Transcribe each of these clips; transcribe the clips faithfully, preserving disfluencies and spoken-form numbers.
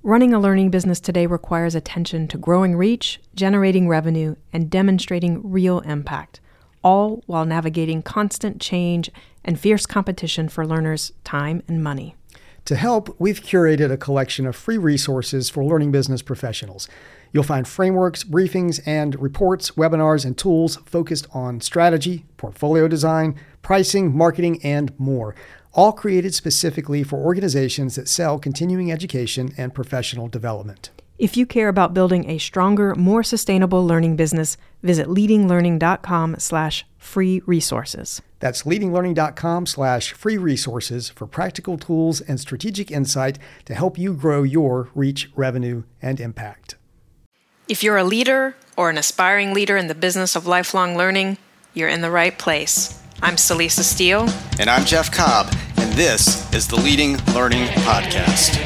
Running a learning business today requires attention to growing reach, generating revenue, and demonstrating real impact, all while navigating constant change and fierce competition for learners' time and money. To help, we've curated a collection of free resources for learning business professionals. You'll find frameworks, briefings, and reports, webinars, and tools focused on strategy, portfolio design, pricing, marketing, and more, all created specifically for organizations that sell continuing education and professional development. If you care about building a stronger, more sustainable learning business, visit leadinglearning.com slash free resources. That's leadinglearning.com slash free resources for practical tools and strategic insight to help you grow your reach, revenue, and impact. If you're a leader or an aspiring leader in the business of lifelong learning, you're in the right place. I'm Celisa Steele. And I'm Jeff Cobb, and this is the Leading Learning Podcast.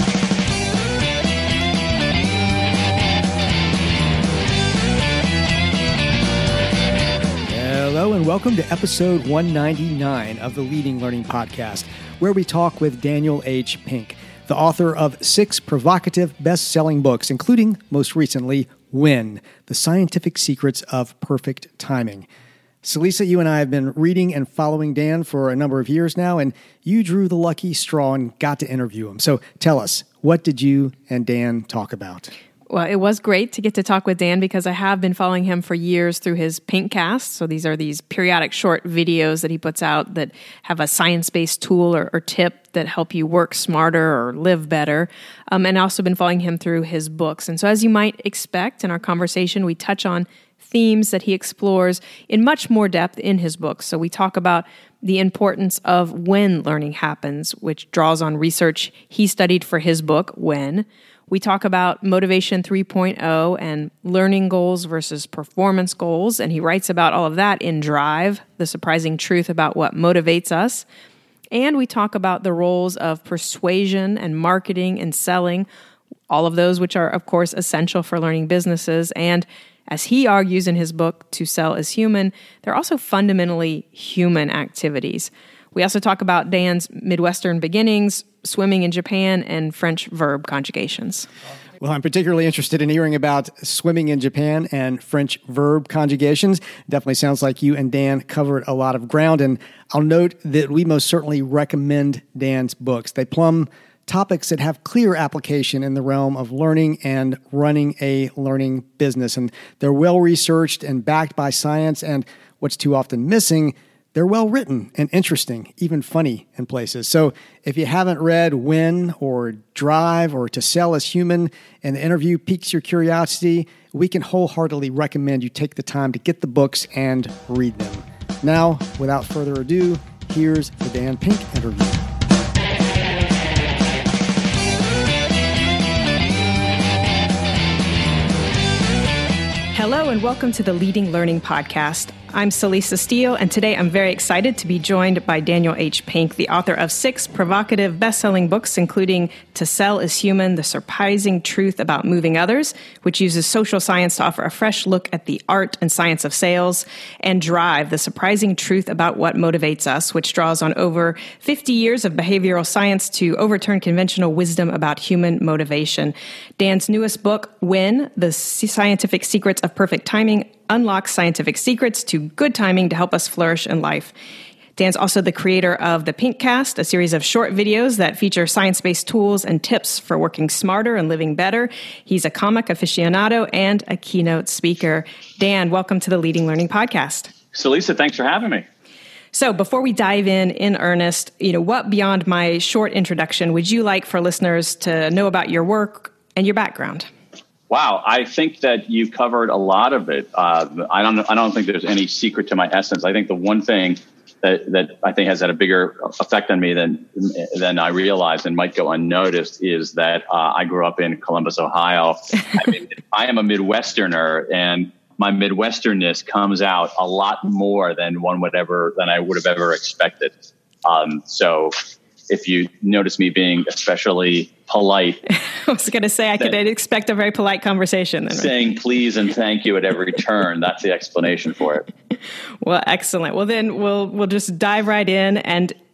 Hello and welcome to episode one ninety-nine of the Leading Learning Podcast, where we talk with Daniel H. Pink, the author of six provocative best-selling books, including, most recently, When: The Scientific Secrets of Perfect Timing. Celisa, you and I have been reading and following Dan for a number of years now, and you drew the lucky straw and got to interview him. So tell us, what did you and Dan talk about? Well, it was great to get to talk with Dan because I have been following him for years through his Pinkcast. So these are these periodic short videos that he puts out that have a science-based tool or, or tip that help you work smarter or live better. Um, and also been following him through his books. And so as you might expect in our conversation, we touch on themes that he explores in much more depth in his books. So we talk about the importance of when learning happens, which draws on research he studied for his book, When. We talk about Motivation three point oh and learning goals versus performance goals, and he writes about all of that in Drive, the surprising truth about what motivates us. And we talk about the roles of persuasion and marketing and selling, all of those which are, of course, essential for learning businesses. And as he argues in his book, To Sell is Human, they're also fundamentally human activities. We also talk about Dan's Midwestern beginnings, swimming in Japan, and French verb conjugations. Well, I'm particularly interested in hearing about swimming in Japan and French verb conjugations. Definitely sounds like you and Dan covered a lot of ground, and I'll note that we most certainly recommend Dan's books. They plumb topics that have clear application in the realm of learning and running a learning business, and they're well-researched and backed by science, and what's too often missing, they're well-written and interesting, even funny in places. So if you haven't read When or Drive or To Sell is Human and the interview piques your curiosity, we can wholeheartedly recommend you take the time to get the books and read them. Now, without further ado, here's the Dan Pink interview. Hello and welcome to the Leading Learning Podcast. I'm Celisa Steele, and today I'm very excited to be joined by Daniel H. Pink, the author of six provocative best-selling books, including To Sell is Human: The Surprising Truth About Moving Others, which uses social science to offer a fresh look at the art and science of sales, and Drive: The Surprising Truth About What Motivates Us, which draws on over fifty years of behavioral science to overturn conventional wisdom about human motivation. Dan's newest book, When: The Scientific Secrets of Perfect Timing, unlocks scientific secrets to good timing to help us flourish in life. Dan's also the creator of the Pinkcast, a series of short videos that feature science-based tools and tips for working smarter and living better. He's a comic aficionado and a keynote speaker. Dan, welcome to the Leading Learning Podcast. Celisa, thanks for having me. So before we dive in in earnest, you know, what beyond my short introduction would you like for listeners to know about your work and your background? Wow, I think that you've covered a lot of it. Uh, I don't. I don't think there's any secret to my essence. I think the one thing that that I think has had a bigger effect on me than than I realized and might go unnoticed is that uh, I grew up in Columbus, Ohio. I mean, I am a Midwesterner, and my Midwesternness comes out a lot more than one would ever than I would have ever expected. Um, so, if you notice me being especially polite. I was going to say I could expect a very polite conversation. Then, right? Saying please and thank you at every turn. That's the explanation for it. Well, excellent. Well, then we'll we'll just dive right in. And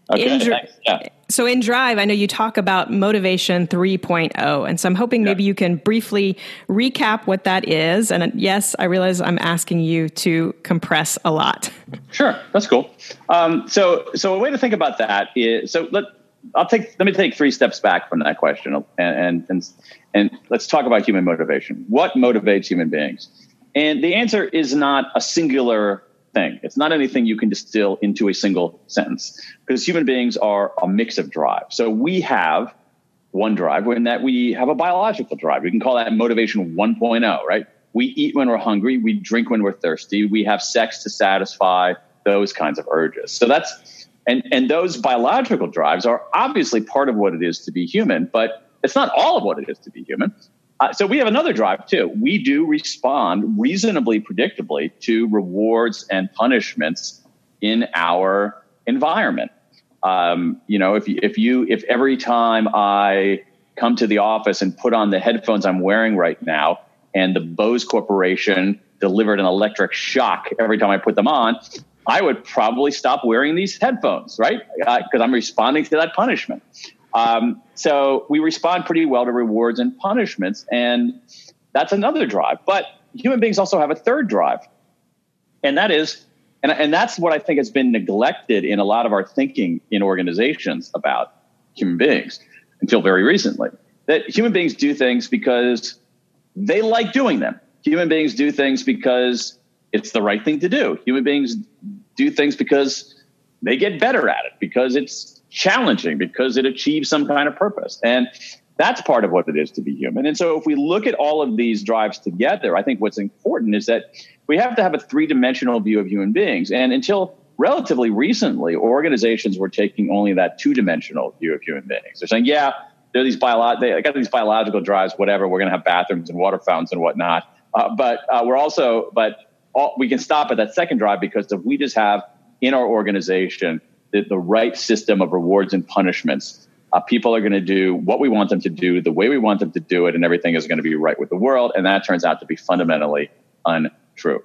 Okay. In Dr- yeah. So in Drive, I know you talk about Motivation three point oh, and so I'm hoping maybe yeah. you can briefly recap what that is. And yes, I realize I'm asking you to compress a lot. Sure, that's cool. Um, so, so a way to think about that is so let I'll take let me take three steps back from that question, and and and, and let's talk about human motivation. What motivates human beings? And the answer is not a singular thing. It's not anything you can distill into a single sentence, because human beings are a mix of drives. So we have one drive in that we have a biological drive. We can call that motivation one point oh, right? We eat when we're hungry. We drink when we're thirsty. We have sex to satisfy those kinds of urges. So that's, and, and those biological drives are obviously part of what it is to be human, but it's not all of what it is to be human. Uh, so we have another drive too. We do respond reasonably predictably to rewards and punishments in our environment. Um, you know, if you, if you, if every time I come to the office and put on the headphones I'm wearing right now, and the Bose Corporation delivered an electric shock every time I put them on, I would probably stop wearing these headphones, right? Because uh, I'm responding to that punishment. Um, so we respond pretty well to rewards and punishments, and that's another drive. But human beings also have a third drive, and that is, and, and that's what I think has been neglected in a lot of our thinking in organizations about human beings until very recently, that human beings do things because they like doing them. Human beings do things because it's the right thing to do. Human beings do things because they get better at it, because it's challenging, because it achieves some kind of purpose. And that's part of what it is to be human. And so if we look at all of these drives together, I think what's important is that we have to have a three-dimensional view of human beings. And until relatively recently, organizations were taking only that two-dimensional view of human beings. They're saying, yeah, they're these bio- they got these biological drives, whatever, we're going to have bathrooms and water fountains and whatnot. Uh, but uh, we're also, but all, we can stop at that second drive, because if we just have in our organization the, the right system of rewards and punishments, uh, people are going to do what we want them to do, the way we want them to do it, and everything is going to be right with the world. And that turns out to be fundamentally untrue.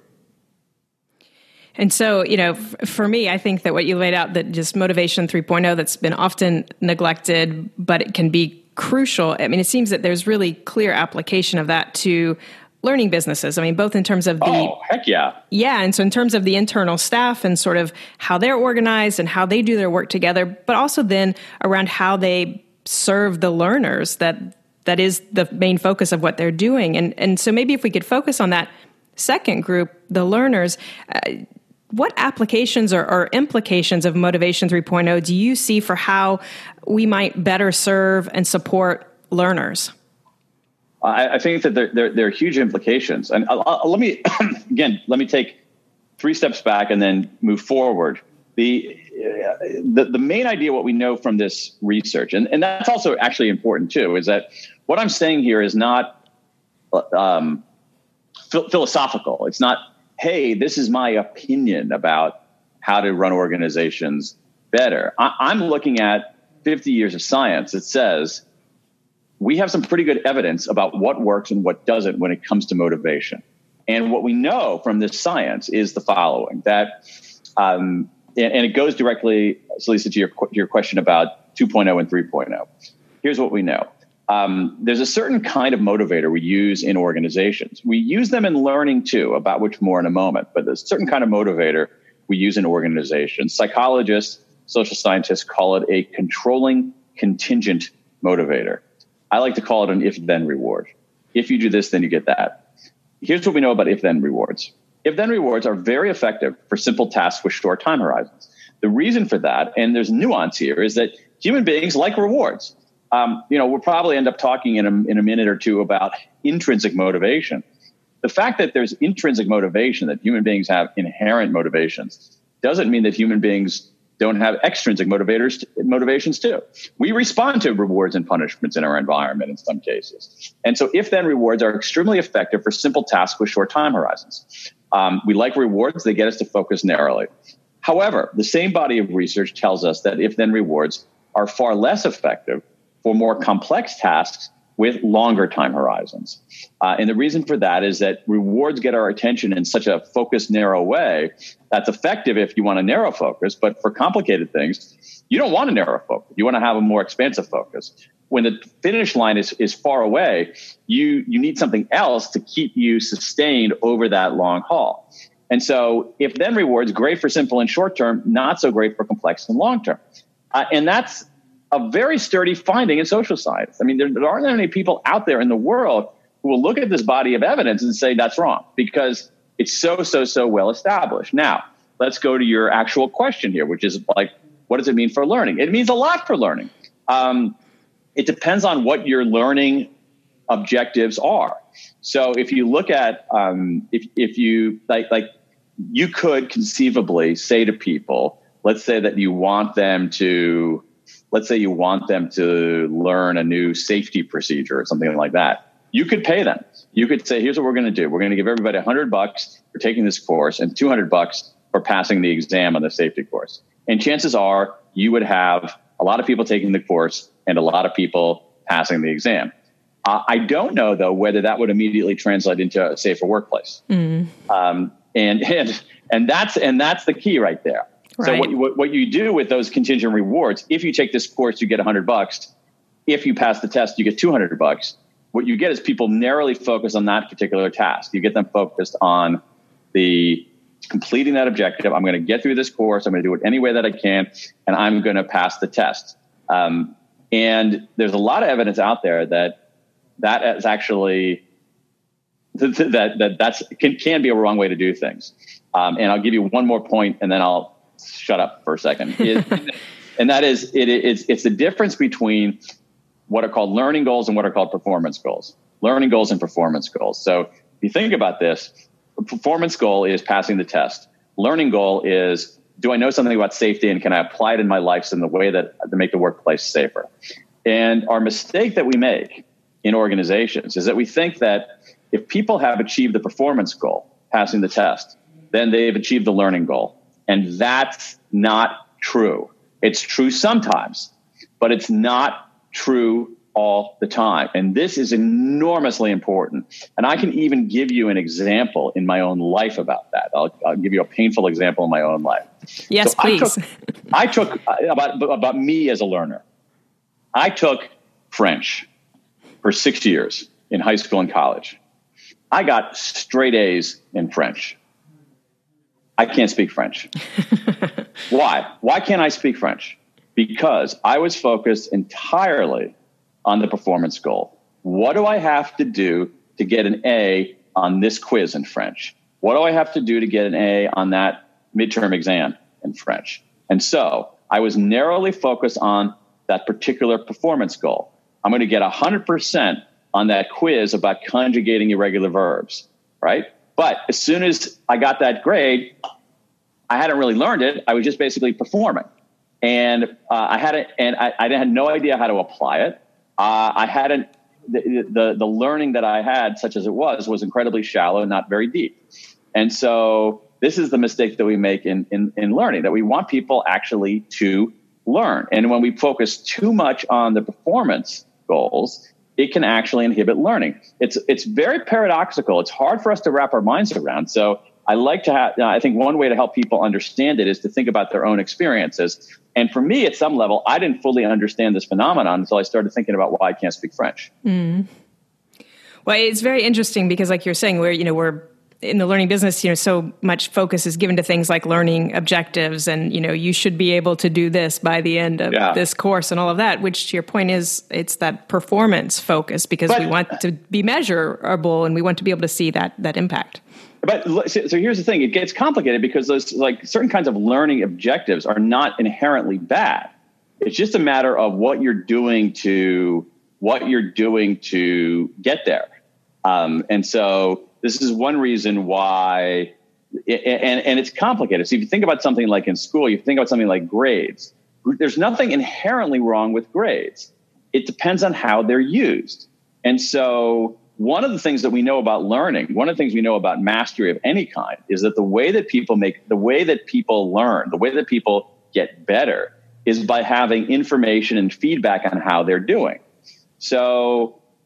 And so, you know, f- for me, I think that what you laid out, that just Motivation three point oh, that's been often neglected, but it can be crucial. I mean, it seems that there's really clear application of that to learning businesses. I mean, both in terms of the... Oh, heck yeah. Yeah. And so in terms of the internal staff and sort of how they're organized and how they do their work together, but also then around how they serve the learners, that that is the main focus of what they're doing. And, and so maybe if we could focus on that second group, the learners, uh, what applications or, or implications of Motivation three point oh do you see for how we might better serve and support learners? I, I think that there, there, there are huge implications. And I'll, I'll, let me, again, let me take three steps back and then move forward. The, uh, the, the main idea, what we know from this research, and, and that's also actually important too, is that what I'm saying here is not um, ph- philosophical. It's not, hey, this is my opinion about how to run organizations better. I, I'm looking at fifty years of science that says we have some pretty good evidence about what works and what doesn't when it comes to motivation. And what we know from this science is the following, that, um, and, and it goes directly, Lisa, to your, your question about two point oh and three point oh. Here's what we know. Um, there's a certain kind of motivator we use in organizations. We use them in learning too, about which more in a moment, but there's a certain kind of motivator we use in organizations. Psychologists, social scientists call it a controlling contingent motivator. I like to call it an if-then reward. If you do this, then you get that. Here's what we know about if-then rewards. If-then rewards are very effective for simple tasks with short time horizons. The reason for that, and there's nuance here, is that human beings like rewards. Um, you know, we'll probably end up talking in a, in a minute or two about intrinsic motivation. The fact that there's intrinsic motivation, that human beings have inherent motivations, doesn't mean that human beings don't have extrinsic motivators, motivations too. We respond to rewards and punishments in our environment in some cases. And so if-then rewards are extremely effective for simple tasks with short time horizons. Um, we like rewards. They get us to focus narrowly. However, the same body of research tells us that if-then rewards are far less effective for more complex tasks with longer time horizons. Uh, and the reason for that is that rewards get our attention in such a focused, narrow way that's effective if you want a narrow focus. But for complicated things, you don't want a narrow focus. You want to have a more expansive focus. When the finish line is, is far away, you, you need something else to keep you sustained over that long haul. And so if then rewards, great for simple and short term, not so great for complex and long term. Uh, and that's a very sturdy finding in social science. I mean, there, there aren't any people out there in the world who will look at this body of evidence and say that's wrong, because it's so, so, so well established. Now, let's go to your actual question here, which is like, what does it mean for learning? It means a lot for learning. Um, it depends on what your learning objectives are. So if you look at, um, if, if you like, like you could conceivably say to people, let's say that you want them to, let's say you want them to learn a new safety procedure or something like that. You could pay them. You could say, here's what we're going to do. We're going to give everybody a hundred bucks for taking this course and two hundred bucks for passing the exam on the safety course. And chances are you would have a lot of people taking the course and a lot of people passing the exam. Uh, I don't know, though, whether that would immediately translate into a safer workplace. Mm. Um, and, and, and that's, and that's the key right there. Right. So what, what, what you do with those contingent rewards, if you take this course, you get a hundred bucks. If you pass the test, you get two hundred bucks. What you get is people narrowly focused on that particular task. You get them focused on the completing that objective. I'm going to get through this course. I'm going to do it any way that I can, and I'm going to pass the test. Um, and there's a lot of evidence out there that that is actually that that that's can, can be a wrong way to do things. Um, and I'll give you one more point, and then I'll shut up for a second. It, and that is, it, it's, it's the difference between what are called learning goals and what are called performance goals. Learning goals and performance goals. So if you think about this, a performance goal is passing the test. Learning goal is, do I know something about safety and can I apply it in my life in the way that to make the workplace safer? And our mistake that we make in organizations is that we think that if people have achieved the performance goal, passing the test, then they've achieved the learning goal. And that's not true. It's true sometimes, but it's not true all the time. And this is enormously important. And I can even give you an example in my own life about that. I'll, I'll give you a painful example in my own life. Yes, so please. I took, I took uh, about, about me as a learner. I took French for six years in high school and college. I got straight A's in French. I can't speak French. Why? Why can't I speak French? Because I was focused entirely on the performance goal. What do I have to do to get an A on this quiz in French? What do I have to do to get an A on that midterm exam in French? And so I was narrowly focused on that particular performance goal. I'm going to get one hundred percent on that quiz about conjugating irregular verbs, right? But as soon as I got that grade, I hadn't really learned it. I was just basically performing. And uh, I had it, and I, I had no idea how to apply it. Uh, I hadn't, the, the, the learning that I had, such as it was, was incredibly shallow and not very deep. And so this is the mistake that we make in, in, in learning, that we want people actually to learn. And when we focus too much on the performance goals, it can actually inhibit learning. It's, it's very paradoxical. It's hard for us to wrap our minds around. So I like to have, I think one way to help people understand it is to think about their own experiences. And for me, at some level, I didn't fully understand this phenomenon until I started thinking about why I can't speak French. Mm. Well, it's very interesting because, like you're saying, we're, you know, we're in the learning business, you know, so much focus is given to things like learning objectives and, you know, you should be able to do this by the end of yeah. this course and all of that, which to your point is it's that performance focus because but, we want to be measurable and we want to be able to see that, that impact. But so, so here's the thing, it gets complicated because those like certain kinds of learning objectives are not inherently bad. It's just a matter of what you're doing to what you're doing to get there. Um, and so this is one reason why, it, and, and it's complicated. So if you think about something like in school, you think about something like grades, there's nothing inherently wrong with grades. It depends on how they're used. And so one of the things that we know about learning, one of the things we know about mastery of any kind is that the way that people make, the way that people learn, the way that people get better is by having information and feedback on how they're doing. So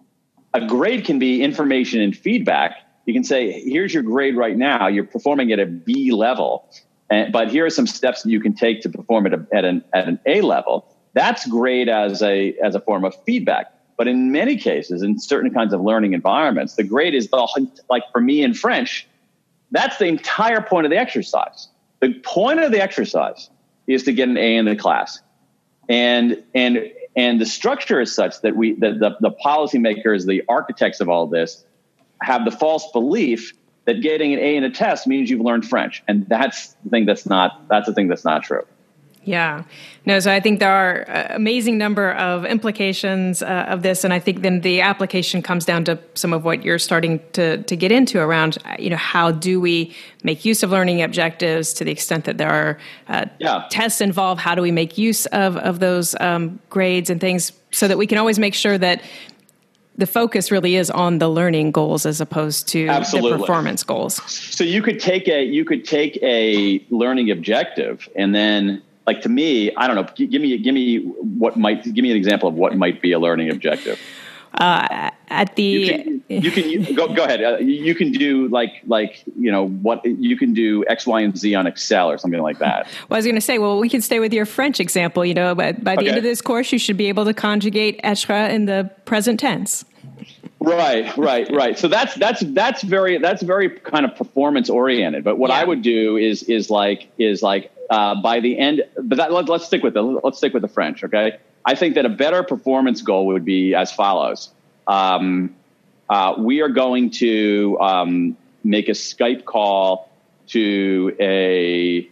a grade can be information and feedback. You can say, here's your grade right now. You're performing at a B level, and, but here are some steps that you can take to perform at, a, at, an, at an A level. That's grade as a, as a form of feedback. But in many cases, in certain kinds of learning environments, the grade is the, like for me in French, that's the entire point of the exercise. The point of the exercise is to get an A in the class. And, and, and the structure is such that we, that the, the policymakers, the architects of all this, have the false belief that getting an A in a test means you've learned French. And that's the thing that's not, that's the thing that's not true. Yeah. No, so I think there are an amazing number of implications uh, of this. And I think then the application comes down to some of what you're starting to, to get into around, you know, how do we make use of learning objectives to the extent that there are uh, yeah. tests involved? How do we make use of, of those um, grades and things so that we can always make sure that the focus really is on the learning goals as opposed to Absolutely. the performance goals? So you could take a, you could take a learning objective and then, like, to me, I don't know. Give me, give me what might give me an example of what might be a learning objective. Uh, at the you can, you can you, go go ahead. Uh, you can do like like you know what you can do X, Y, and Z on Excel or something like that. Well, I was going to say, well, we can stay with your French example. You know, by, by the okay. end of this course, you should be able to conjugate être in the present tense. Right, right, right. So that's that's that's very that's very kind of performance oriented. But what yeah. I would do is is like is like. Uh, by the end, but that, let, let's stick with the let's stick with the French, okay? I think that a better performance goal would be as follows: um, uh, we are going to um, make a Skype call to a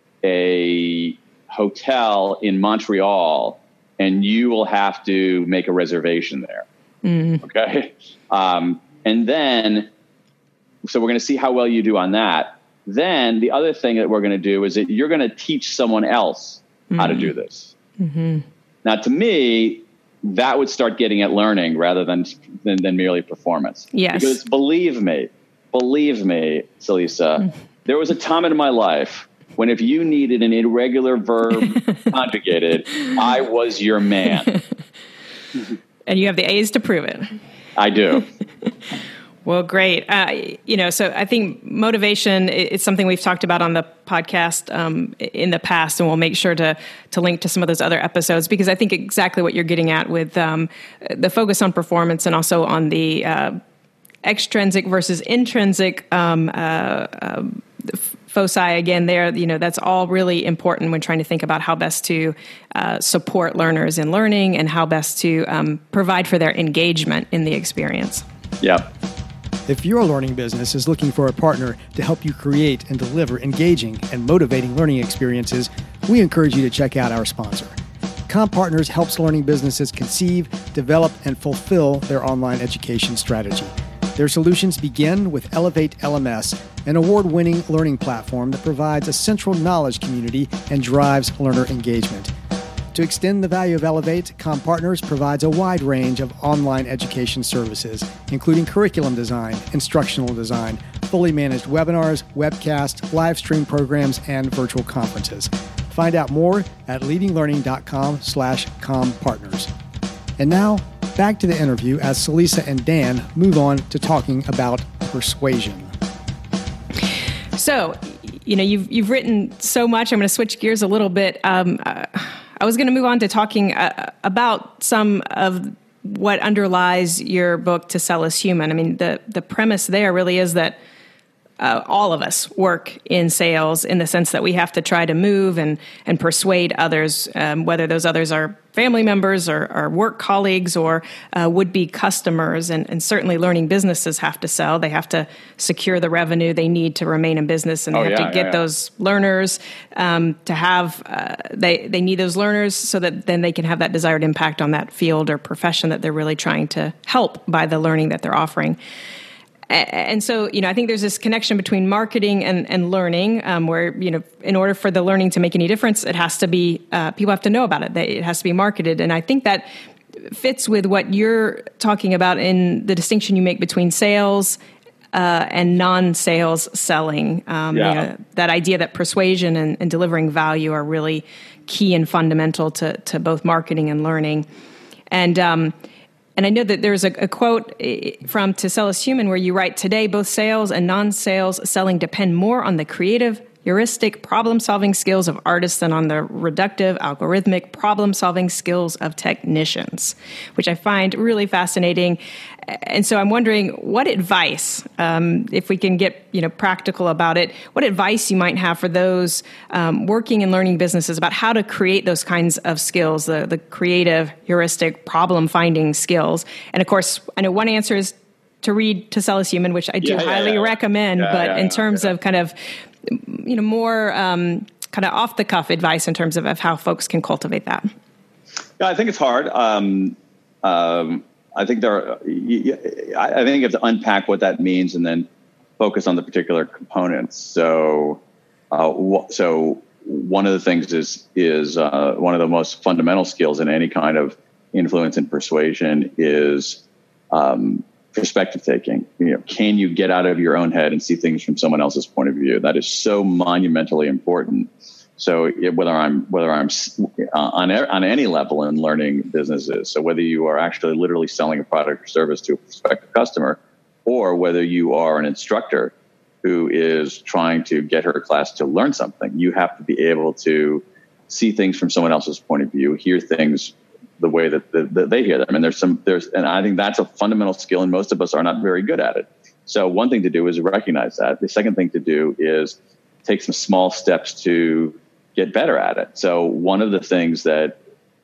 a hotel in Montreal, and you will have to make a reservation there, mm. okay? Um, and then, so we're going to see how well you do on that. Then the other thing that we're going to do is that you're going to teach someone else mm-hmm. how to do this. Mm-hmm. Now, to me, that would start getting at learning rather than, than, than merely performance. Yes. Because believe me, believe me, Celisa, mm-hmm. there was a time in my life when if you needed an irregular verb conjugated, I was your man. And you have the A's to prove it. I do. Well, great. Uh, you know, so I think motivation is something we've talked about on the podcast um, in the past, and we'll make sure to to link to some of those other episodes because I think exactly what you're getting at with um, the focus on performance and also on the uh, extrinsic versus intrinsic um, uh, uh, foci. Again, there, you know, that's all really important when trying to think about how best to uh, support learners in learning and how best to um, provide for their engagement in the experience. Yeah. If your learning business is looking for a partner to help you create and deliver engaging and motivating learning experiences, we encourage you to check out our sponsor. CommPartners helps learning businesses conceive, develop, and fulfill their online education strategy. Their solutions begin with Elevate L M S, an award-winning learning platform that provides a central knowledge community and drives learner engagement. To extend the value of Elevate, CommPartners provides a wide range of online education services, including curriculum design, instructional design, fully managed webinars, webcasts, live stream programs, and virtual conferences. Find out more at leadinglearning.com slash CommPartners. And now, back to the interview as Celisa and Dan move on to talking about persuasion. So, you know, you've you've written so much. I'm going to switch gears a little bit. Um, uh, I was going to move on to talking uh, about some of what underlies your book, To Sell Is Human. I mean, the the premise there really is that uh, all of us work in sales in the sense that we have to try to move and and persuade others, um, whether those others are family members or, or work colleagues or uh, would-be customers. And, and certainly learning businesses have to sell. They have to secure the revenue they need to remain in business, and they oh, have yeah, to get yeah, yeah. those learners um, to have, uh, they, they need those learners so that then they can have that desired impact on that field or profession that they're really trying to help by the learning that they're offering. And so, you know, I think there's this connection between marketing and, and learning um, where, you know, in order for the learning to make any difference, it has to be, uh, people have to know about it. That it has to be marketed. And I think that fits with what you're talking about in the distinction you make between sales uh, and non-sales selling. Um, yeah. You know, that idea that persuasion and, and delivering value are really key and fundamental to, to both marketing and learning. And, um, And I know that there's a, a quote from To Sell Is Human where you write, today, both sales and non-sales selling depend more on the creative, heuristic problem-solving skills of artists than on the reductive, algorithmic problem-solving skills of technicians, which I find really fascinating. And so I'm wondering what advice, um, if we can get you know practical about it, what advice you might have for those um, working in learning businesses about how to create those kinds of skills, the, the creative, heuristic, problem-finding skills. And of course, I know one answer is to read To Sell Is Human, which I do yeah, highly yeah, yeah. recommend. Yeah, but yeah, in yeah, terms yeah. of kind of you know, more um, kind of off the cuff advice in terms of, of how folks can cultivate that? Yeah, I think it's hard. Um, um, I think there are, I think you have to unpack what that means and then focus on the particular components. So, uh, wh- so one of the things is, is uh, one of the most fundamental skills in any kind of influence and persuasion is, um, perspective taking. You know, can you get out of your own head and see things from someone else's point of view? That is so monumentally important. So whether I'm whether I'm uh, on on any level in learning businesses, so whether you are actually literally selling a product or service to a prospective customer, or whether you are an instructor who is trying to get her class to learn something, you have to be able to see things from someone else's point of view, hear things the way that, the, that they hear them. And there's some, there's, and I think that's a fundamental skill, and most of us are not very good at it. So one thing to do is recognize that. The second thing to do is take some small steps to get better at it. So one of the things that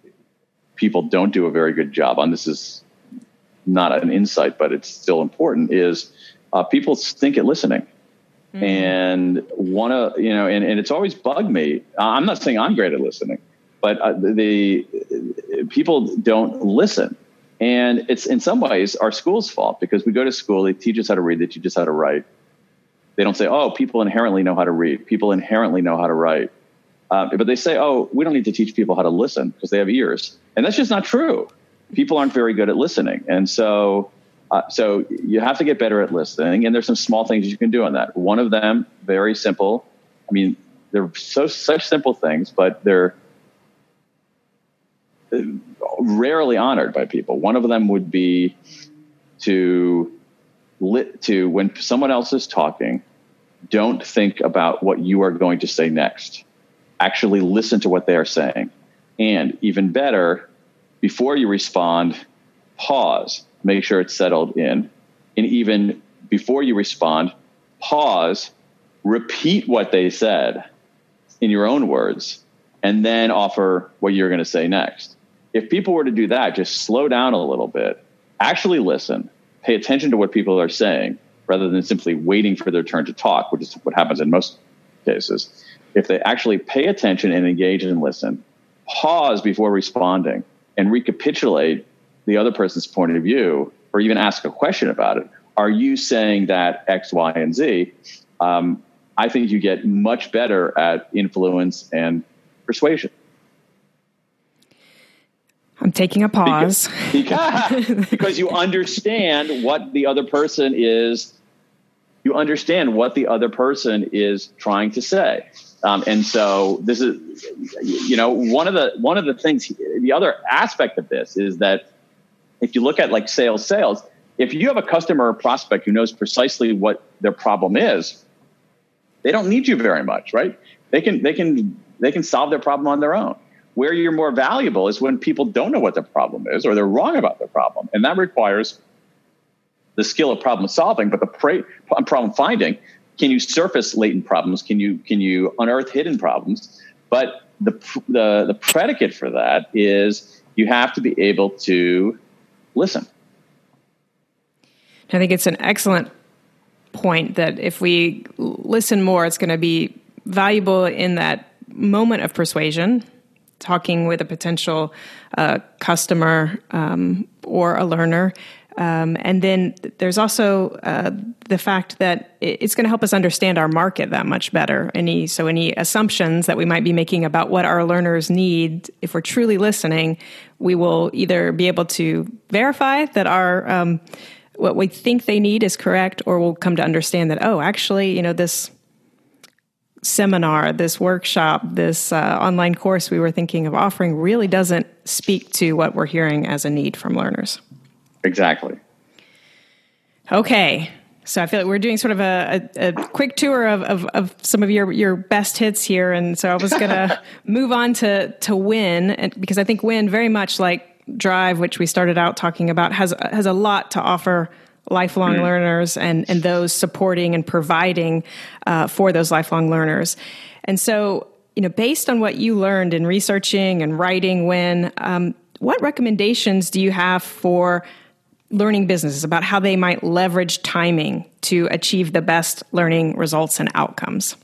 people don't do a very good job on, this is not an insight, but it's still important, is uh, people stink at listening. Mm-hmm. And one of, you know, and, and it's always bugged me. I'm not saying I'm great at listening, but uh, the, the people don't listen. And it's in some ways our school's fault, because we go to school, they teach us how to read, they teach us how to write. They don't say, oh, people inherently know how to read. People inherently know how to write. Uh, but they say, oh, we don't need to teach people how to listen because they have ears. And that's just not true. People aren't very good at listening. And so, uh, so you have to get better at listening. And there's some small things you can do on that. One of them, very simple. I mean, they're so such simple things, but they're rarely honored by people. One of them would be to lit to when someone else is talking, don't think about what you are going to say next. Actually listen to what they are saying. And even better, before you respond, pause, make sure it's settled in. And even before you respond, pause, repeat what they said in your own words, and then offer what you're going to say next. If people were to do that, just slow down a little bit, actually listen, pay attention to what people are saying, rather than simply waiting for their turn to talk, which is what happens in most cases. If they actually pay attention and engage and listen, pause before responding, and recapitulate the other person's point of view, or even ask a question about it. Are you saying that X, Y, and Z? Um, I think you get much better at influence and persuasion. I'm taking a pause. Because, because, because you understand what the other person is, you understand what the other person is trying to say. Um, and so this is, you know, one of the, one of the things, the other aspect of this is that if you look at like sales, sales, if you have a customer or prospect who knows precisely what their problem is, they don't need you very much, right? They can, they can, they can solve their problem on their own. Where you're more valuable is when people don't know what their problem is, or they're wrong about their problem. And that requires the skill of problem solving, but the pra- problem finding. Can you surface latent problems? Can you, can you unearth hidden problems? But the, the, the predicate for that is you have to be able to listen. I think it's an excellent point that if we listen more, it's going to be valuable in that moment of persuasion, talking with a potential uh, customer um, or a learner. Um, and then there's also uh, the fact that it's going to help us understand our market that much better. Any so any assumptions that we might be making about what our learners need, if we're truly listening, we will either be able to verify that our um, what we think they need is correct, or we'll come to understand that, oh, actually, you know, this seminar, this workshop, this uh, online course we were thinking of offering really doesn't speak to what we're hearing as a need from learners. Exactly. Okay. So I feel like we're doing sort of a, a, a quick tour of, of, of some of your, your best hits here. And so I was going to move on to, to Win, and because I think Win, very much like Drive, which we started out talking about, has, has a lot to offer lifelong mm. learners and, and those supporting and providing uh, for those lifelong learners. And so, you know, based on what you learned in researching and writing Win, um, what recommendations do you have for learning businesses about how they might leverage timing to achieve the best learning results and outcomes?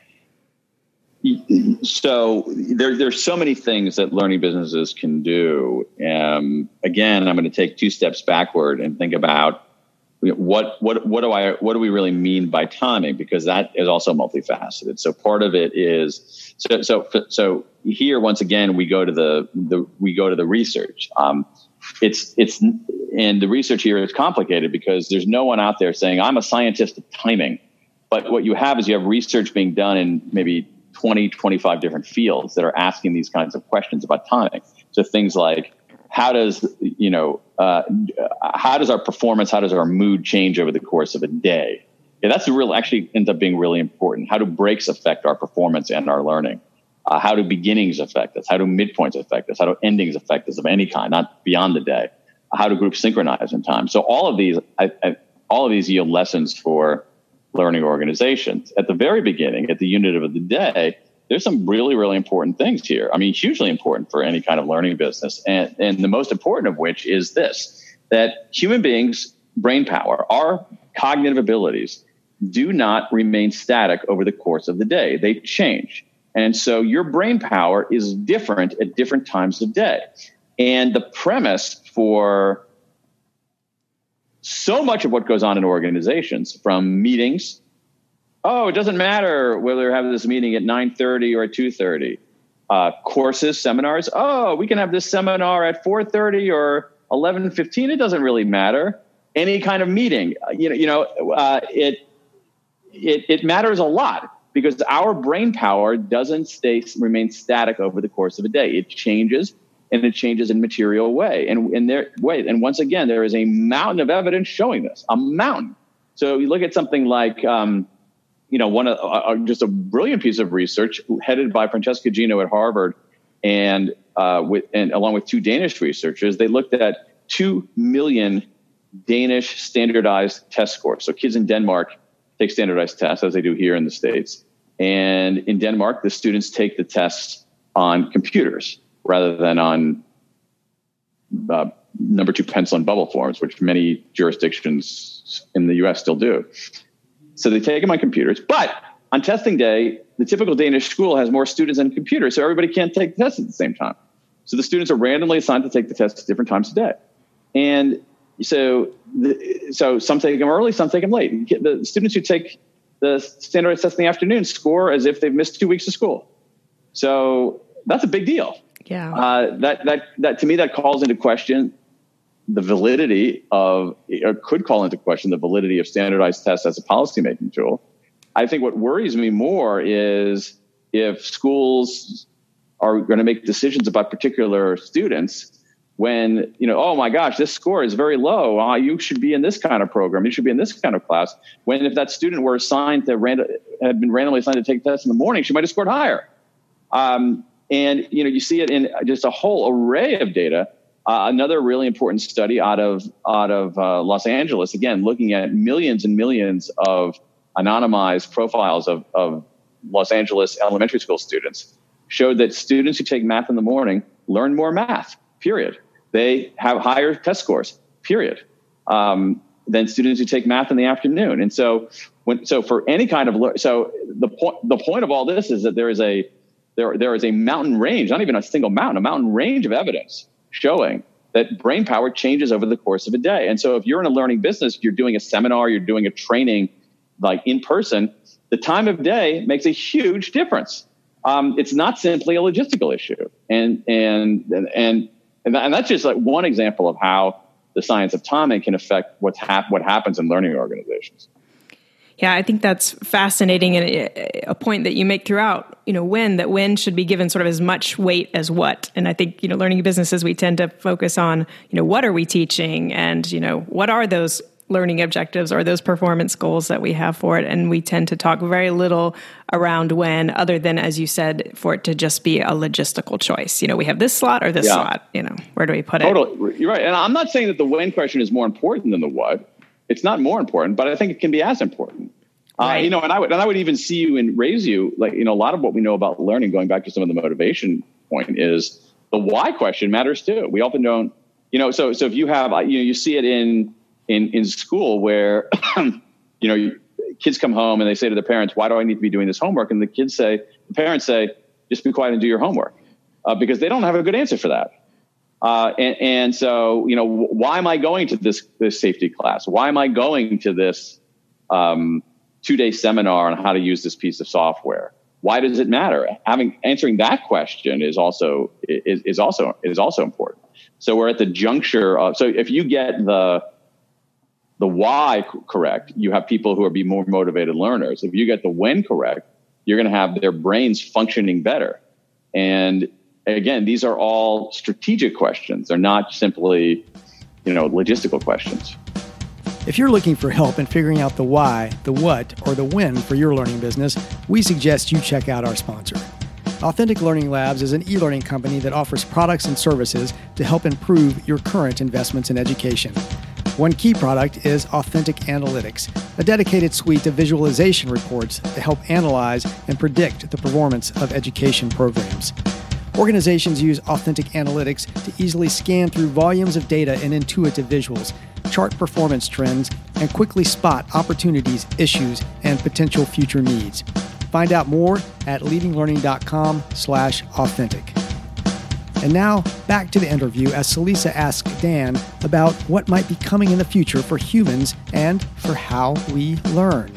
So there, there's so many things that learning businesses can do. Um, again, I'm going to take two steps backward and think about what what what do I what do we really mean by timing, because that is also multifaceted. So part of it is so so so here once again we go to the the we go to the research. Um, It's it's and the research here is complicated because there's no one out there saying I'm a scientist of timing. But what you have is you have research being done in maybe twenty, twenty-five different fields that are asking these kinds of questions about timing. So things like how does you know uh, how does our performance, how does our mood change over the course of a day? Yeah, that's real actually ends up being really important. How do breaks affect our performance and our learning? Uh, how do beginnings affect us? How do midpoints affect us? How do endings affect us of any kind, not beyond the day? How do groups synchronize in time? So all of these, I, I, all of these yield lessons for learning organizations. At the very beginning, at the unit of the day, there's some really, really important things here. I mean, hugely important for any kind of learning business. And, and the most important of which is this, that human beings' brain power, our cognitive abilities, do not remain static over the course of the day. They change. And so your brain power is different at different times of day. And the premise for so much of what goes on in organizations, from meetings, oh, it doesn't matter whether we're having this meeting at nine thirty or at two thirty. Uh, courses, seminars, oh, we can have this seminar at four thirty or eleven fifteen. It doesn't really matter. Any kind of meeting, you know, you know, uh, it, it, it matters a lot. Because our brain power doesn't stay remain static over the course of a day. It changes, and it changes in material way. And in their way, and once again, there is a mountain of evidence showing this. A mountain. So you look at something like, um, you know, one of uh, just a brilliant piece of research headed by Francesca Gino at Harvard, and uh, with and along with two Danish researchers, they looked at two million Danish standardized test scores. So kids in Denmark take standardized tests as they do here in the States. And in Denmark, the students take the tests on computers rather than on uh, number two pencil and bubble forms, which many jurisdictions in the U S still do. So they take them on computers. But on testing day, the typical Danish school has more students than computers, so everybody can't take the test at the same time. So the students are randomly assigned to take the test at different times a day. And so, the, so some take them early, some take them late. The students who take the standardized test in the afternoon score as if they've missed two weeks of school. So that's a big deal. Yeah. Uh, that that that to me that calls into question the validity of, or could call into question the validity of standardized tests as a policymaking tool. I think what worries me more is if schools are going to make decisions about particular students when, you know, oh my gosh, this score is very low. Uh, you should be in this kind of program. You should be in this kind of class. When if that student were assigned to random, had been randomly assigned to take tests in the morning, she might have scored higher. Um, and, you know, you see it in just a whole array of data. Uh, another really important study out of, out of uh, Los Angeles, again, looking at millions and millions of anonymized profiles of, of Los Angeles elementary school students, showed that students who take math in the morning learn more math, period. They have higher test scores, period, um, than students who take math in the afternoon. And so, when so for any kind of le- so the point the point of all this is that there is a there there is a mountain range, not even a single mountain, a mountain range of evidence showing that brain power changes over the course of a day. And so, if you're in a learning business, you're doing a seminar, you're doing a training, like in person, the time of day makes a huge difference. Um, it's not simply a logistical issue, and and and. And, that, and that's just like one example of how the science of timing can affect what's hap- what happens in learning organizations. Yeah, I think that's fascinating, and a point that you make throughout, you know, when, that when should be given sort of as much weight as what. And I think, you know, learning businesses, we tend to focus on, you know, what are we teaching, and, you know, what are those learning objectives or those performance goals that we have for it. And we tend to talk very little around when, other than, as you said, for it to just be a logistical choice. You know, we have this slot or this yeah. slot, you know, where do we put totally. it? Totally. You're right. And I'm not saying that the when question is more important than the what. It's not more important, but I think it can be as important. Right. Uh, you know, and I would, and I would even see you and raise you, like, you know, a lot of what we know about learning, going back to some of the motivation point, is the why question matters too. We often don't, you know, so, so if you have, you know, you see it in, in, in school where, you know, you, kids come home and they say to their parents, why do I need to be doing this homework? And the kids say, the parents say, just be quiet and do your homework, uh, because they don't have a good answer for that. Uh, and, and so, you know, why am I going to this, this safety class? Why am I going to this, um, two-day seminar on how to use this piece of software? Why does it matter? Having answering that question is also is, is also is also important. So we're at the juncture of, so if you get the the why correct, you have people who are be more motivated learners. If you get the when correct, you're going to have their brains functioning better. And again, these are all strategic questions. They're not simply, you know, logistical questions. If you're looking for help in figuring out the why, the what, or the when for your learning business, we suggest you check out our sponsor. Authentic Learning Labs is an e-learning company that offers products and services to help improve your current investments in education. One key product is Authentic Analytics, a dedicated suite of visualization reports that help analyze and predict the performance of education programs. Organizations use Authentic Analytics to easily scan through volumes of data and intuitive visuals, chart performance trends, and quickly spot opportunities, issues, and potential future needs. Find out more at leadinglearning.com slash authentic. And now, back to the interview as Celisa asks Dan about what might be coming in the future for humans and for how we learn.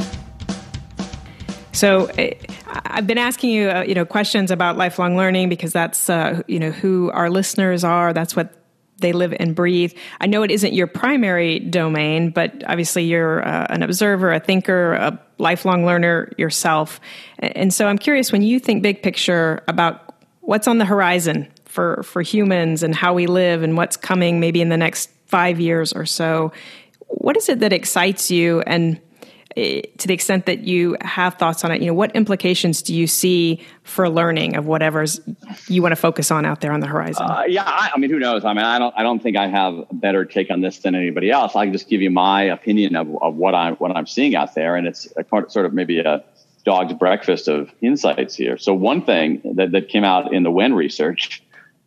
So I've been asking you, uh, you know, questions about lifelong learning because that's, uh, you know, who our listeners are. That's what they live and breathe. I know it isn't your primary domain, but obviously you're uh, an observer, a thinker, a lifelong learner yourself. And so I'm curious, when you think big picture about what's on the horizon for, for humans and how we live and what's coming maybe in the next five years or so, what is it that excites you? And to the extent that you have thoughts on it, you know, what implications do you see for learning of whatever's you want to focus on out there on the horizon? Uh, yeah, I, I mean, who knows? I mean, I don't, I don't think I have a better take on this than anybody else. I can just give you my opinion of, of what I'm, what I'm seeing out there, and it's a, sort of maybe a dog's breakfast of insights here. So one thing that, that came out in the When research,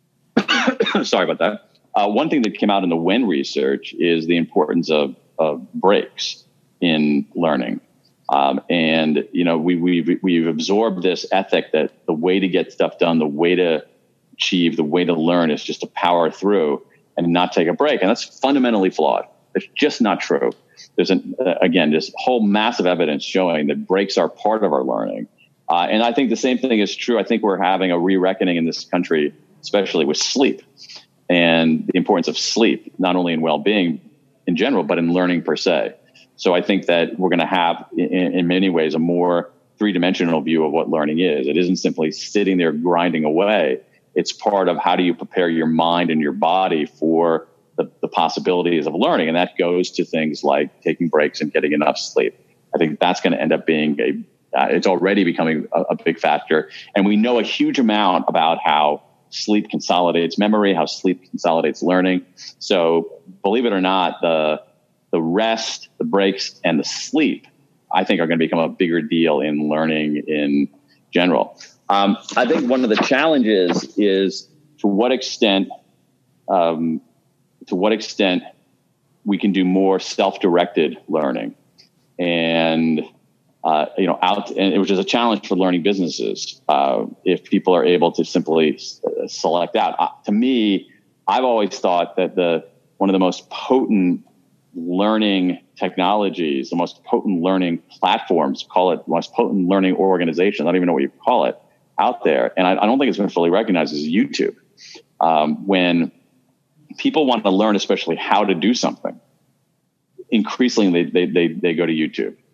sorry about that. Uh, one thing that came out in the When research is the importance of, of breaks in learning. Um, and, you know, we, we've, we've absorbed this ethic that the way to get stuff done, the way to achieve, the way to learn is just to power through and not take a break. And that's fundamentally flawed. It's just not true. There's, an, uh, again, this whole massive evidence showing that breaks are part of our learning. Uh, and I think the same thing is true. I think we're having a re-reckoning in this country, especially with sleep and the importance of sleep, not only in well-being in general, but in learning per se. So I think that we're going to have, in, in many ways, a more three-dimensional view of what learning is. It isn't simply sitting there grinding away. It's part of how do you prepare your mind and your body for the, the possibilities of learning. And that goes to things like taking breaks and getting enough sleep. I think that's going to end up being a, uh, it's already becoming a, a big factor. And we know a huge amount about how sleep consolidates memory, how sleep consolidates learning. So believe it or not, the the rest, the breaks, and the sleep, I think are going to become a bigger deal in learning in general. Um, I think one of the challenges is to what extent, um, to what extent we can do more self-directed learning, and uh, you know, out, and which is a challenge for learning businesses. Uh, if people are able to simply uh, select out, uh, to me, I've always thought that the one of the most potent learning technologies, the most potent learning platforms, call it most potent learning organization, I don't even know what you call it, out there. And I, I don't think it's been fully recognized as YouTube. Um, when people want to learn, especially how to do something, increasingly they, they, they, they go to YouTube.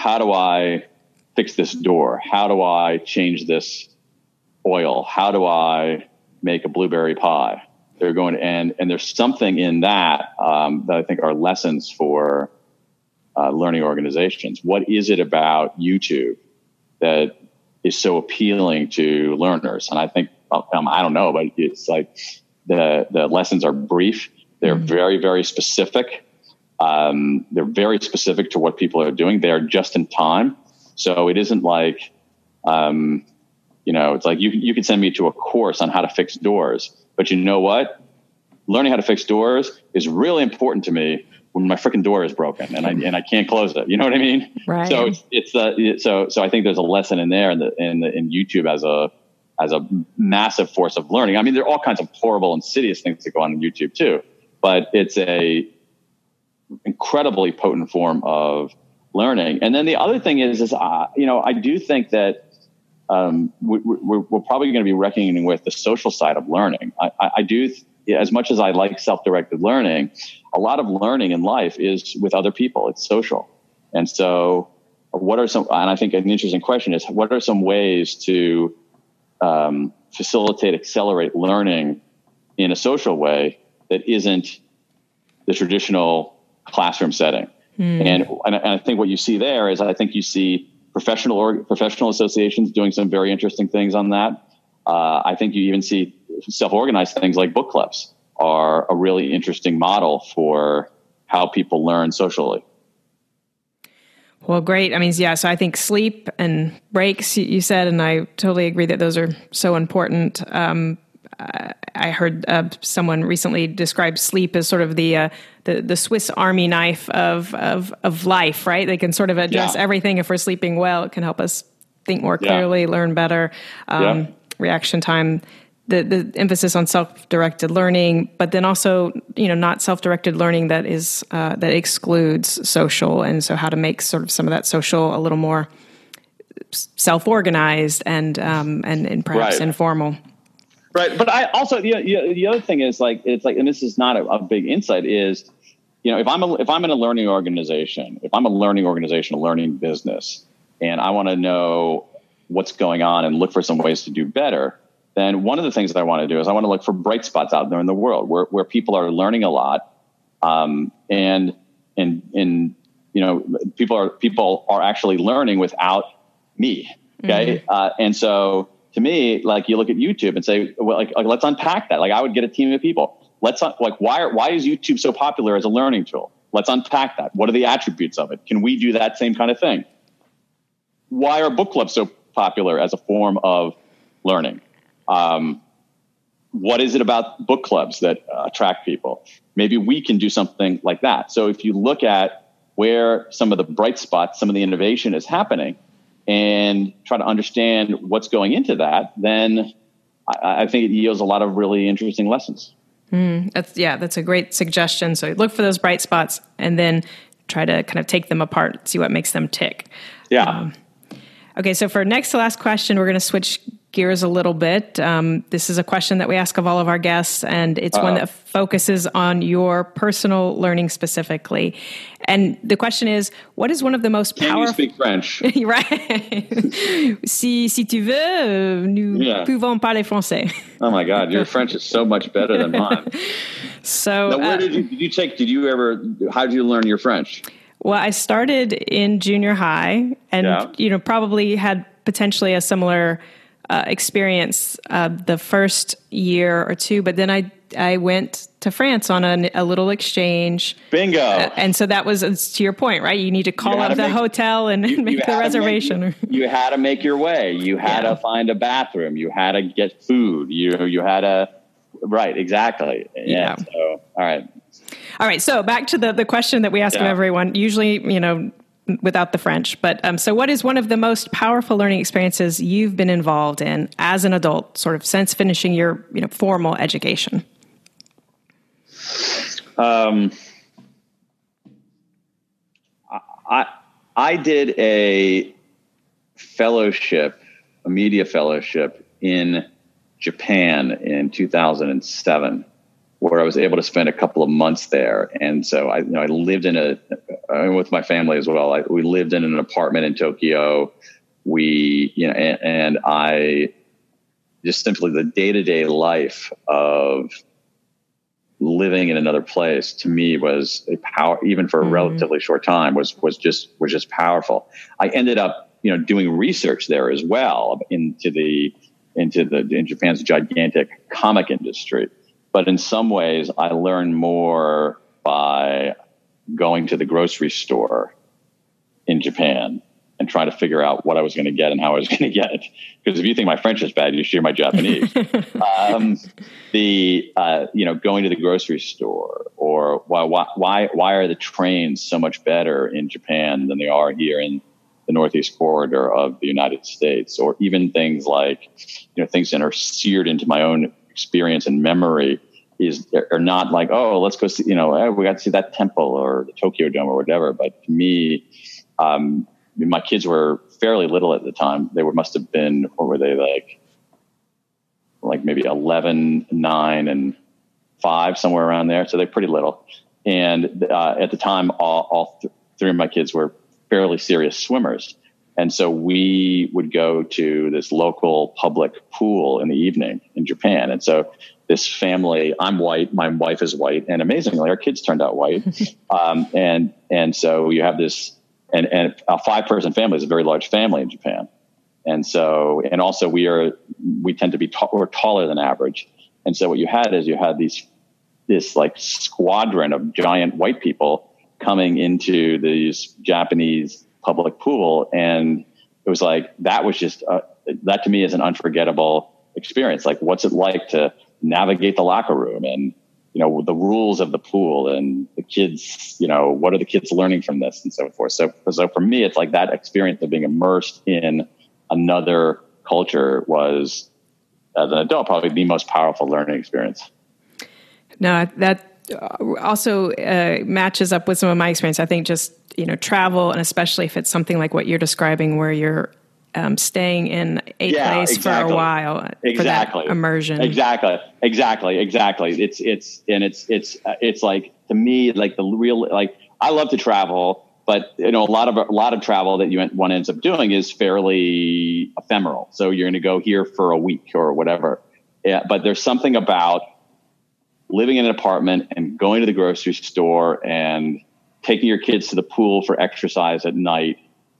how do I fix this door? How do I change this oil? How do I make a blueberry pie? They're going to end, and there's something in that um, that I think are lessons for uh, learning organizations. What is it about YouTube that is so appealing to learners? And I think, um, I don't know, but it's like the the lessons are brief. They're mm-hmm. very, very specific. Um, they're very specific to what people are doing. They are just in time. So it isn't like, um, you know, it's like you you can send me to a course on how to fix doors. But you know what? Learning how to fix doors is really important to me when my freaking door is broken and I and I can't close it. You know what I mean? Right. So it's, it's the so so I think there's a lesson in there in the in the, in YouTube as a as a massive force of learning. I mean, there are all kinds of horrible, insidious things that go on in YouTube too, but it's a incredibly potent form of learning. And then the other thing is, is uh, you know, I do think that. Um, we, we're, we're probably going to be reckoning with the social side of learning. I, I, I do, as much as I like self-directed learning, a lot of learning in life is with other people. It's social. And so what are some, and I think an interesting question is, what are some ways to um, facilitate, accelerate learning in a social way that isn't the traditional classroom setting? Hmm. And, and I think what you see there is, I think you see professional or professional associations doing some very interesting things on that. Uh, I think you even see self-organized things like book clubs are a really interesting model for how people learn socially. Well, great. I mean, yeah, so I think sleep and breaks, you said, and I totally agree that those are so important. Um, I heard uh, someone recently describe sleep as sort of the uh, the, the Swiss Army knife of, of of life, right? They can sort of address yeah. everything. If we're sleeping well, it can help us think more clearly, yeah. learn better, um, yeah. reaction time, the the emphasis on self-directed learning, but then also, you know, not self-directed learning that is uh, that excludes social, and so how to make sort of some of that social a little more self-organized and um, and, and perhaps right. informal. Right. But I also, the, the other thing is like, it's like, and this is not a, a big insight is, you know, if I'm a, if I'm in a learning organization, if I'm a learning organization, a learning business, and I want to know what's going on and look for some ways to do better, then one of the things that I want to do is I want to look for bright spots out there in the world where, where people are learning a lot. Um, and, and, and, you know, people are, people are actually learning without me. Okay. Mm-hmm. Uh, and so, to me, like you look at YouTube and say, well, like, like, let's unpack that. Like I would get a team of people. Let's un- like, why are, why is YouTube so popular as a learning tool? Let's unpack that. What are the attributes of it? Can we do that same kind of thing? Why are book clubs so popular as a form of learning? Um, what is it about book clubs that uh, attract people? Maybe we can do something like that. So if you look at where some of the bright spots, some of the innovation is happening, and try to understand what's going into that, then I, I think it yields a lot of really interesting lessons. Mm, that's, yeah, that's a great suggestion. So look for those bright spots and then try to kind of take them apart, see what makes them tick. Yeah. Um, okay, so for next to last question, we're going to switch gears a little bit. Um, this is a question that we ask of all of our guests, and it's Uh-oh. one that focuses on your personal learning specifically. And the question is, what is one of the most Can powerful... Can you speak French? Right. si, si tu veux, nous yeah. pouvons parler français. Oh my God, your French is so much better than mine. So, now, where uh, did you, did you take, did you ever, how did you learn your French? Well, I started in junior high and, yeah. you know, probably had potentially a similar Uh, experience uh, the first year or two, but then I I went to France on a, a little exchange. Bingo! Uh, and so that was, to your point, right? You need to call up the make, hotel and make the reservation. Make, you, you had to make your way. You had yeah. to find a bathroom. You had to get food. You you had to right exactly. Yeah. So all right. All right. So back to the the question that we ask yeah. of everyone. Usually, you know, without the French. But um, so what is one of the most powerful learning experiences you've been involved in as an adult, sort of since finishing your, you know, formal education? Um, I, I did a fellowship, a media fellowship in Japan in two thousand seven, where I was able to spend a couple of months there. And so I, you know, I lived in a, uh, with my family as well. I, we lived in an apartment in Tokyo. We, you know, and, and I just simply the day-to-day life of living in another place to me was a power, even for a mm-hmm. relatively short time, was, was just, was just powerful. I ended up, you know, doing research there as well into the, into the, in Japan's gigantic comic industry. But in some ways I learned more by going to the grocery store in Japan and trying to figure out what I was going to get and how I was going to get it. Because if you think my French is bad, you should hear my Japanese. um, the, uh, you know, going to the grocery store, or why, why, why are the trains so much better in Japan than they are here in the Northeast corridor of the United States? Or even things like, you know, things that are seared into my own experience and memory is are not like, oh, let's go see, you know, oh, we got to see that temple or the Tokyo Dome or whatever. But to me, um, my kids were fairly little at the time. They were, must have been, what were they, like, like maybe eleven, nine, and five, somewhere around there. So they're pretty little. And uh, at the time, all, all th- three of my kids were fairly serious swimmers. And so we would go to this local public pool in the evening in Japan. And so this family, I'm white, my wife is white, and amazingly, our kids turned out white. um, and and so you have this, and, and a five-person family is a very large family in Japan. And so, and also we are, we tend to be, ta- we're taller than average. And so what you had is you had these, this like squadron of giant white people coming into these Japanese public pool. And it was like, that was just, uh, that to me is an unforgettable experience. Like, what's it like to navigate the locker room, and, you know, the rules of the pool, and the kids, you know, what are the kids learning from this, and so forth. So, so for me, it's like that experience of being immersed in another culture was, as an adult, probably the most powerful learning experience. No, that also uh, matches up with some of my experience. I think just, you know, travel, and especially if it's something like what you're describing, where you're um, staying in a yeah, place exactly. for a while, exactly. for that immersion. Exactly, exactly, exactly. It's it's and it's it's it's like, to me, like the real, like, I love to travel, but, you know, a lot of a lot of travel that you one ends up doing is fairly ephemeral. So you're going to go here for a week or whatever. Yeah, but there's something about living in an apartment and going to the grocery store and taking your kids to the pool for exercise at night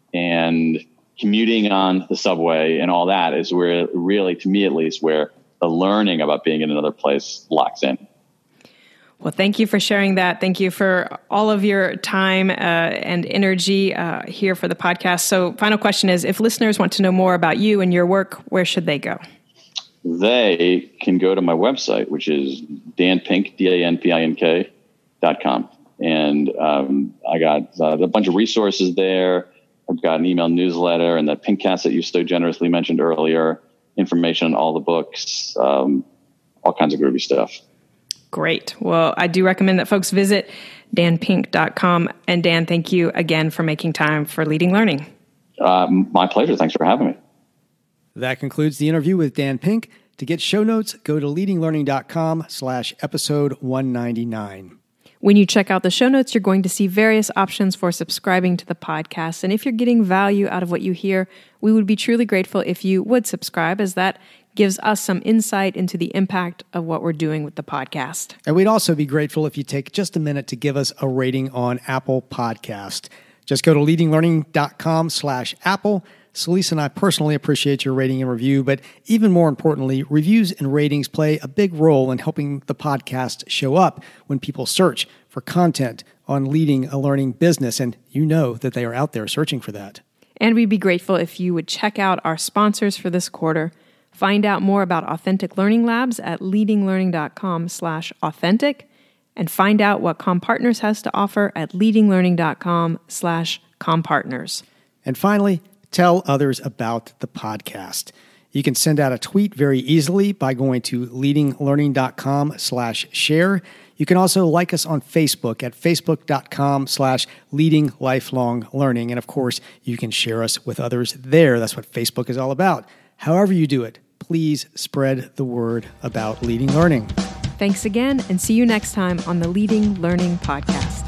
and commuting on the subway and all that is where, really, to me at least, where the learning about being in another place locks in. Well, thank you for sharing that. Thank you for all of your time uh, and energy uh, here for the podcast. So final question is, if listeners want to know more about you and your work, where should they go? They can go to my website, which is Dan Pink, D A N P I N K dot com. And um, I got uh, a bunch of resources there. I've got an email newsletter and the Pinkcast that you so generously mentioned earlier, information on all the books, um, all kinds of groovy stuff. Great. Well, I do recommend that folks visit Dan Pink dot com. And Dan, thank you again for making time for Leading Learning. Uh, my pleasure. Thanks for having me. That concludes the interview with Dan Pink. To get show notes, go to leading learning dot com slash episode one ninety-nine. When you check out the show notes, you're going to see various options for subscribing to the podcast. And if you're getting value out of what you hear, we would be truly grateful if you would subscribe, as that gives us some insight into the impact of what we're doing with the podcast. And we'd also be grateful if you take just a minute to give us a rating on Apple Podcast. Just go to leading learning dot com slash Apple. Celise and I personally appreciate your rating and review, but even more importantly, reviews and ratings play a big role in helping the podcast show up when people search for content on leading a learning business, and you know that they are out there searching for that. And we'd be grateful if you would check out our sponsors for this quarter. Find out more about Authentic Learning Labs at leading learning dot com slash authentic, and find out what CommPartners has to offer at leading learning dot com slash CommPartners. And finally, tell others about the podcast. You can send out a tweet very easily by going to leading learning dot com slash share. You can also like us on Facebook at facebook dot com slash leading lifelong learning. And of course, you can share us with others there. That's what Facebook is all about. However you do it, please spread the word about leading learning. Thanks again, and see you next time on the Leading Learning Podcast.